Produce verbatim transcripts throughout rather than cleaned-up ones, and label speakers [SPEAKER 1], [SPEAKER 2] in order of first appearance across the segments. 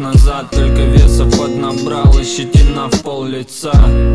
[SPEAKER 1] назад, только веса поднабрал и щетина в пол лица.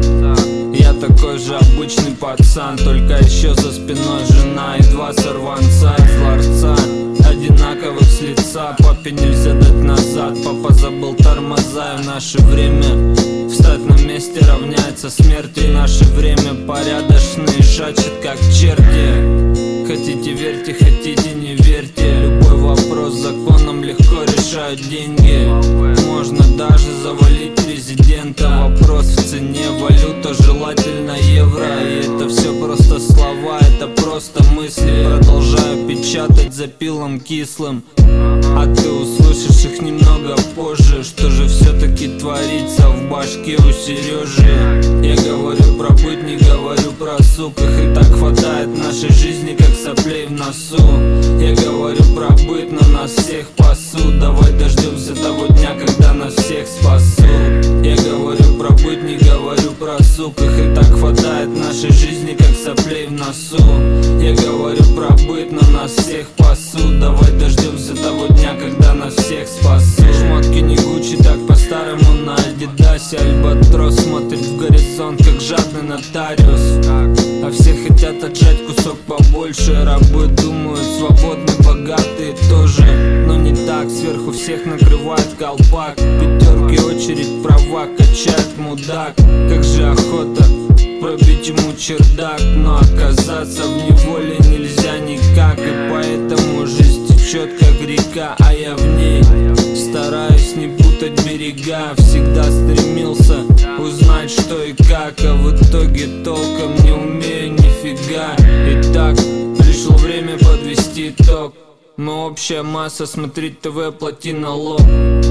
[SPEAKER 1] Я такой же обычный пацан, только еще за спиной жена и два сорванца из ларца, одинаковых с лица. Папе нельзя дать назад, папа забыл тормоза. И в наше время встать на месте равняется смерти. И наше время порядочные шачат как черти. Хотите верьте, хотите не верьте, любой вопрос законом легко решают деньги. Можно даже завалить президента. Вопрос в цене, валюта желательно евро. И это все просто слова, это просто мысли. Продолжаю печатать запилом кислым, а ты услышишь их немного позже. Что же все-таки творится в башке у Сережи? Я говорю про быт, не говорю про сук. Их и так хватает в нашей жизни, как соплей в носу. Я говорю про быт, но нас всех пасут. Давай дождемся того дня, когда нас всех спасут. Я говорю про быт, не говорю про сук. Их и так хватает в нашей жизни, как соплей в носу. Я говорю про быт, но нас всех пасут. Давай дождемся того дня, когда нас всех спасут. Шмотки не Гуччи, так по-старому на Адидасе. Альбатрос смотрит в горизонт, как жадный нотариус. А все хотят отжать кусок побольше. Рабы думают, свободны, богатые тоже. Но не так, сверху всех накрывает колпак. Пятерки очередь, права качает мудак. Как же охота пробить ему чердак, но оказаться в неволе нельзя никак. И поэтому жизнь течет как река, а я в ней стараюсь не путать берега. Всегда стремился узнать что и как, а в итоге толком не умею нифига. Итак, пришло время подвести итог. Мы общая масса, смотреть ТВ, плати налог.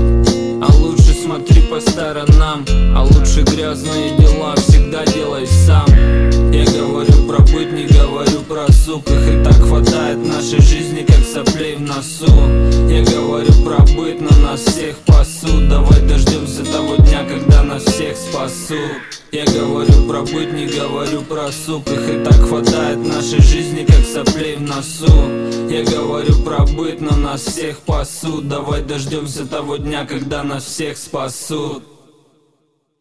[SPEAKER 1] А лучше смотри по сторонам, а лучше грязные дела всегда делай сам. Я говорю про быт, не говорю про сук. Их и так хватает в нашей жизни, как соплей в носу. Я говорю про быт, но нас всех пасут. Давай дождемся того дня, когда нас всех спасут. Я говорю про быт, не говорю про сук. Их и так хватает в нашей жизни, как соплей в носу. Я говорю про быт, но нас всех пасут. Давай дождемся того дня, когда нас всех спасут.